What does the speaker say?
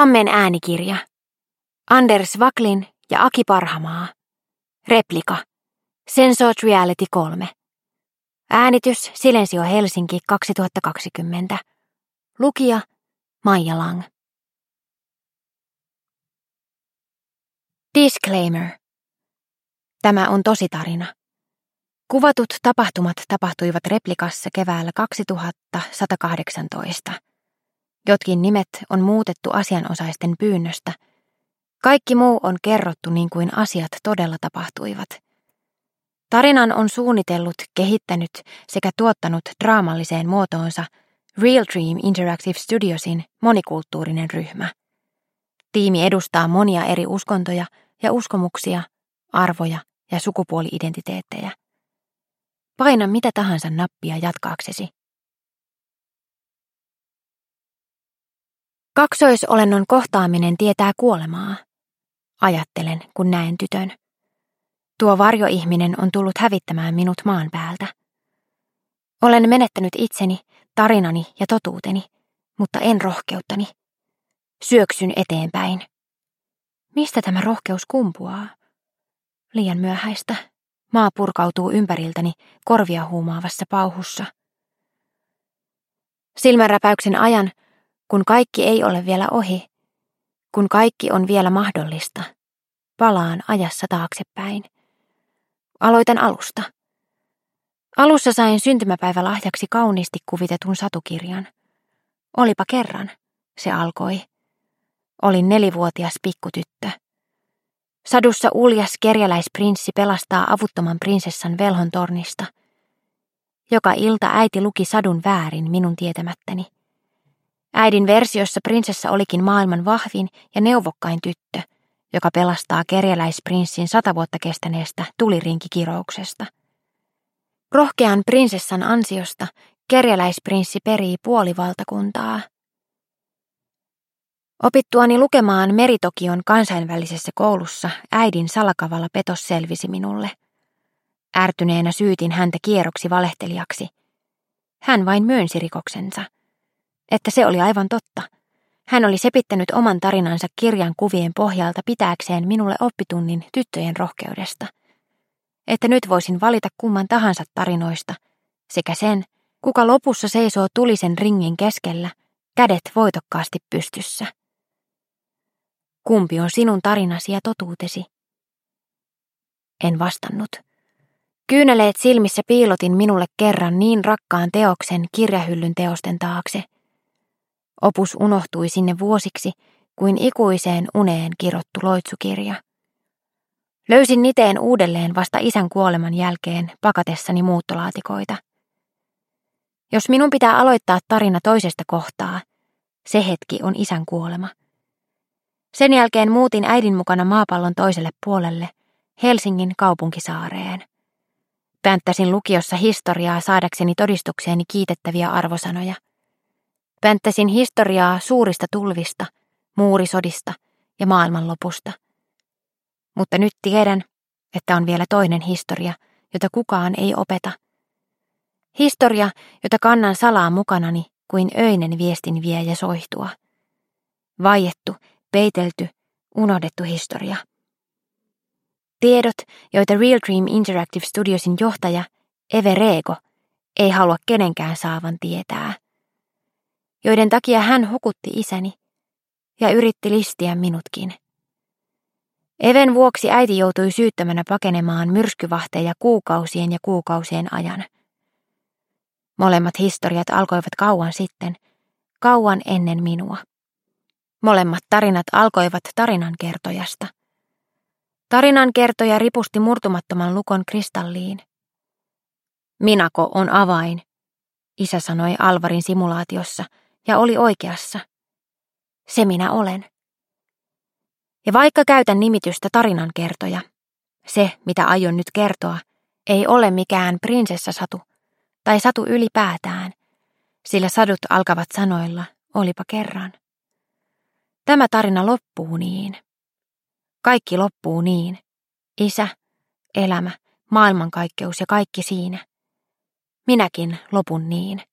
Tammen äänikirja. Anders Wacklin ja Aki Parhamaa. Replika. Sensort Reality 3. Äänitys Silensio Helsinki 2020. Lukija Maija Lang. Disclaimer. Tämä on tositarina. Kuvatut tapahtumat tapahtuivat Replikassa keväällä 2118. Jotkin nimet on muutettu asianosaisten pyynnöstä. Kaikki muu on kerrottu niin kuin asiat todella tapahtuivat. Tarinan on suunnitellut, kehittänyt sekä tuottanut draamalliseen muotoonsa Real Dream Interactive Studiosin monikulttuurinen ryhmä. Tiimi edustaa monia eri uskontoja ja uskomuksia, arvoja ja sukupuoli-identiteettejä. Paina mitä tahansa nappia jatkaaksesi. Kaksoisolennon kohtaaminen tietää kuolemaa. Ajattelen, kun näen tytön. Tuo varjoihminen on tullut hävittämään minut maan päältä. Olen menettänyt itseni, tarinani ja totuuteni, mutta en rohkeuttani. Syöksyn eteenpäin. Mistä tämä rohkeus kumpuaa? Liian myöhäistä. Maa purkautuu ympäriltäni korvia huumaavassa pauhussa. Silmänräpäyksen ajan, kun kaikki ei ole vielä ohi, kun kaikki on vielä mahdollista, palaan ajassa taaksepäin. Aloitan alusta. Alussa sain syntymäpäivälahjaksi kauniisti kuvitetun satukirjan. Olipa kerran, se alkoi. Olin 4-vuotias pikkutyttö. Sadussa uljas kerjäläisprinssi pelastaa avuttoman prinsessan velhon tornista. Joka ilta äiti luki sadun väärin minun tietämättäni. Äidin versiossa prinsessa olikin maailman vahvin ja neuvokkain tyttö, joka pelastaa kerjäläisprinssin 100 vuotta kestäneestä tulirinkkikirouksesta. Rohkean prinsessan ansiosta kerjäläisprinssi perii puolivaltakuntaa. Opittuani lukemaan Meritokion kansainvälisessä koulussa äidin salakavalla petos selvisi minulle. Ärtyneenä syytin häntä kierroksi valehtelijaksi. Hän vain myönsi rikoksensa. Että se oli aivan totta. Hän oli sepittänyt oman tarinansa kirjan kuvien pohjalta pitääkseen minulle oppitunnin tyttöjen rohkeudesta. Että nyt voisin valita kumman tahansa tarinoista, sekä sen, kuka lopussa seisoo tulisen ringin keskellä, kädet voitokkaasti pystyssä. Kumpi on sinun tarinasi ja totuutesi? En vastannut. Kyyneleet silmissä piilotin minulle kerran niin rakkaan teoksen kirjahyllyn teosten taakse. Opus unohtui sinne vuosiksi kuin ikuiseen uneen kirottu loitsukirja. Löysin niteen uudelleen vasta isän kuoleman jälkeen pakatessani muuttolaatikoita. Jos minun pitää aloittaa tarina toisesta kohtaa, se hetki on isän kuolema. Sen jälkeen muutin äidin mukana maapallon toiselle puolelle, Helsingin kaupunkisaareen. Pänttäsin lukiossa historiaa saadakseni todistukseeni kiitettäviä arvosanoja. Pänttäsin historiaa suurista tulvista, muurisodista ja maailmanlopusta. Mutta nyt tiedän, että on vielä toinen historia, jota kukaan ei opeta. Historia, jota kannan salaa mukanani kuin öinen viestinviejä soihtua. Vaiettu, peitelty, unohdettu historia. Tiedot, joita Real Dream Interactive Studiosin johtaja Eve Rego ei halua kenenkään saavan tietää. Joiden takia hän hukutti isäni ja yritti listiä minutkin. Even vuoksi äiti joutui syyttömänä pakenemaan myrskyvahteja kuukausien ja kuukausien ajan. Molemmat historiat alkoivat kauan sitten, kauan ennen minua. Molemmat tarinat alkoivat tarinankertojasta. Tarinankertoja ripusti murtumattoman lukon kristalliin. Minako on avain, isä sanoi Alvarin simulaatiossa, ja oli oikeassa. Se minä olen. Ja vaikka käytän nimitystä tarinankertoja, se, mitä aion nyt kertoa, ei ole mikään prinsessasatu tai satu ylipäätään, sillä sadut alkavat sanoilla, olipa kerran. Tämä tarina loppuu niin. Kaikki loppuu niin. Isä, elämä, maailmankaikkeus ja kaikki siinä. Minäkin lopun niin.